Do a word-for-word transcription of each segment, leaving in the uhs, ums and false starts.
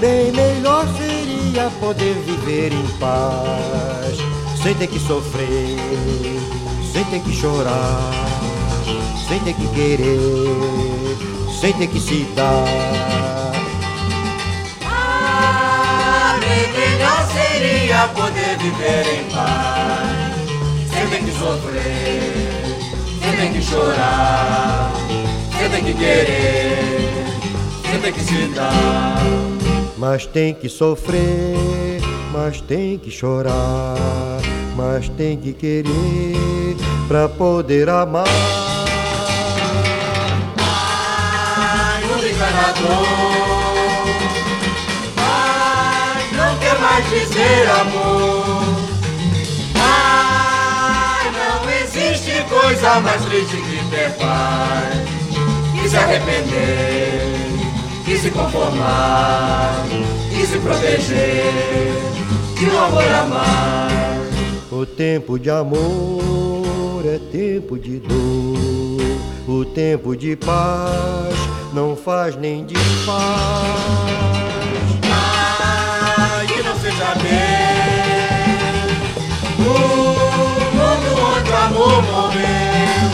Bem melhor seria poder viver em paz, sem ter que sofrer, sem ter que chorar, sem ter que querer, sem ter que se dar. Ah, bem melhor seria poder viver em paz, sem ter que sofrer, sem ter que chorar, sem ter que querer, sem ter que se dar. Mas tem que sofrer, mas tem que chorar, mas tem que querer pra poder amar. Ai, o enganador, ai, não quer mais dizer amor. Ai, não existe coisa mais triste que ter paz, que se arrepender, que se conformar, que se proteger de um amor amar. O tempo de amor é tempo de dor, o tempo de paz não faz nem desfaz. Ai, que não seja bem o mundo onde o amor morreu.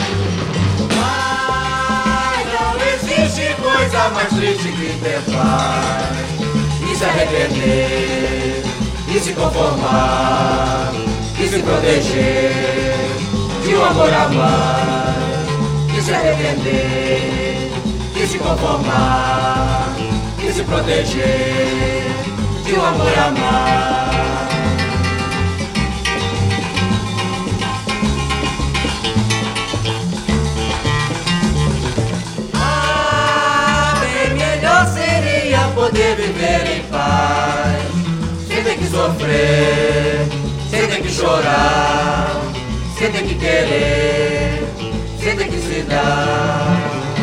Ai, não existe coisa mais triste que ter paz, e se arrepender, e se conformar, e se proteger de um amor amar. E se arrepender, e se conformar, e se proteger de um amor amar. Ah, bem melhor seria poder viver em paz, sem ter que sofrer, sem ter que chorar, sem ter que querer, sem ter que se dar.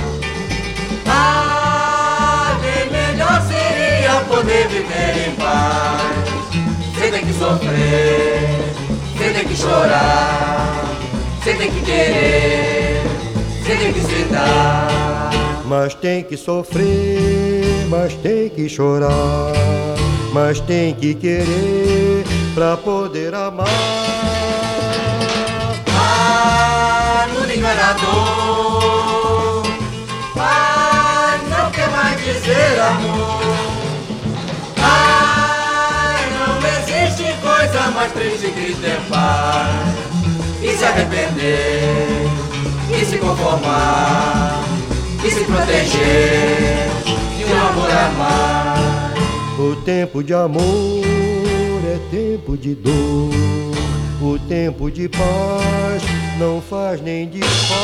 Ah, bem melhor seria poder viver em paz, sem ter que sofrer, sem ter que chorar, sem ter que querer, sem ter que se dar. Mas tem que sofrer, mas tem que chorar, mas tem que querer pra poder amar. Ah, mundo enganador, ah, não quer mais dizer amor. Ah, não existe coisa mais triste que ter paz, e se arrepender, e se conformar, e se proteger de um amor amar. O tempo de amor é tempo de dor, o tempo de paz não faz nem desfaz.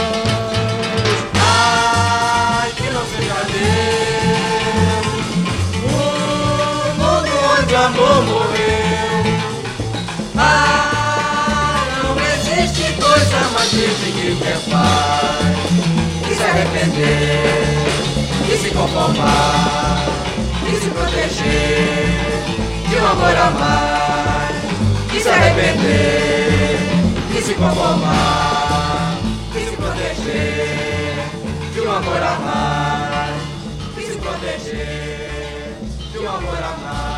Ai, que não seja Deus o mundo onde o amor morreu. Ah, não existe coisa mais triste que ter paz, e se arrepender, e se conformar, e se proteger de um amor amar. E se arrepender, e se conformar, e se proteger de um amor amar. E se proteger de um amor amar.